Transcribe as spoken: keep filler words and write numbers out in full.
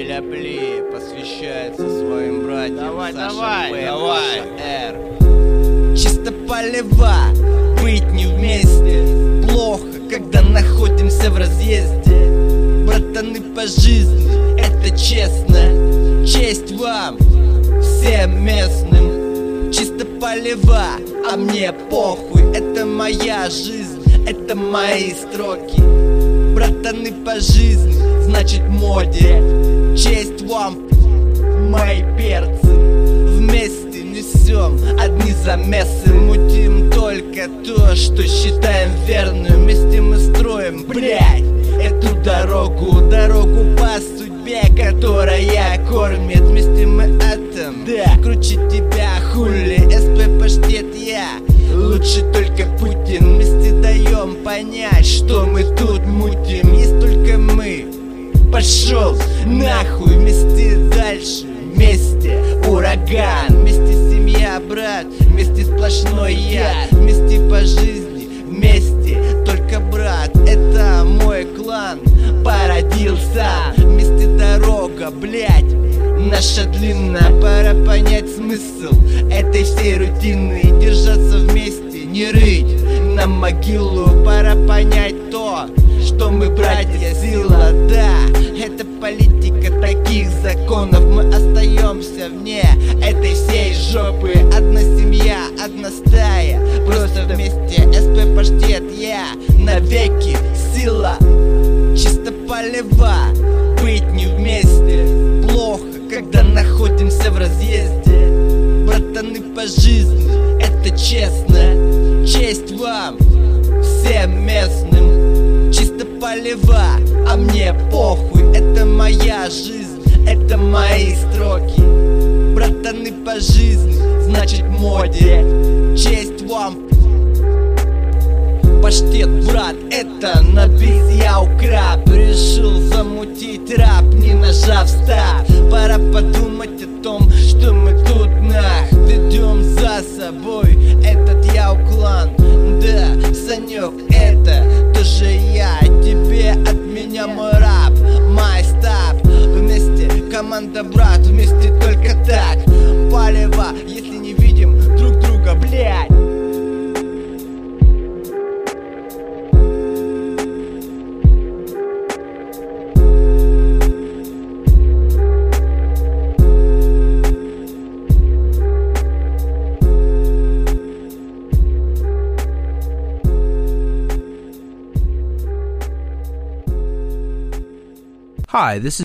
Пиля-пли посвящается своим братьям. Давай, Саша давай, П, давай. Р. Чисто полева, быть не вместе. Плохо, когда находимся в разъезде. Братаны по жизни, это честно. Честь вам, всем местным. Чисто полева, а мне похуй. Это моя жизнь, это мои строки. Братаны по жизни, значит моде. Честь вам, мои перцы. Вместе несем одни замесы. Мутим только то, что считаем верным. Вместе мы строим, блядь, эту дорогу. Дорогу по судьбе, которая кормит. Вместе мы атом, да, круче тебя, хули. СП паштет я, лучше только Путин. Вместе даем понять, что мы тут мутим. Есть только мы, пошел нахуй. Вместе дальше, вместе ураган. Вместе семья, брат, вместе сплошной я. Вместе по жизни, вместе только брат. Это мой клан породился. Вместе дорога, блять, наша длинная. Пора понять смысл этой всей рутины. Держаться вместе, не рыть на могилу. Пора понять то, что мы братья, сила, да. Это политика таких законов. Мы остаемся вне этой всей жопы. Одна семья, одна стая, просто вместе. СП паштет я, навеки сила. Чисто полева, быть не вместе. Плохо, когда находимся в разъезде. Братаны по жизни, это честно. Честь вам, всем местным. Чисто полева, а мне похуй. Это моя жизнь, это мои строки. Братаны по жизни, значит моде. Честь вам, паштет, брат, это на бис я украб. Решил замутить рэп, не нажав старт. Пора подумать о том, что мы тут нах ведем за собой этот яу-клан. Да, Санек, это тоже я. Тебе от меня мой рап, май стап. Вместе команда, брат, вместе только так. Полева, если не видим друг друга, блядь. Hi, this is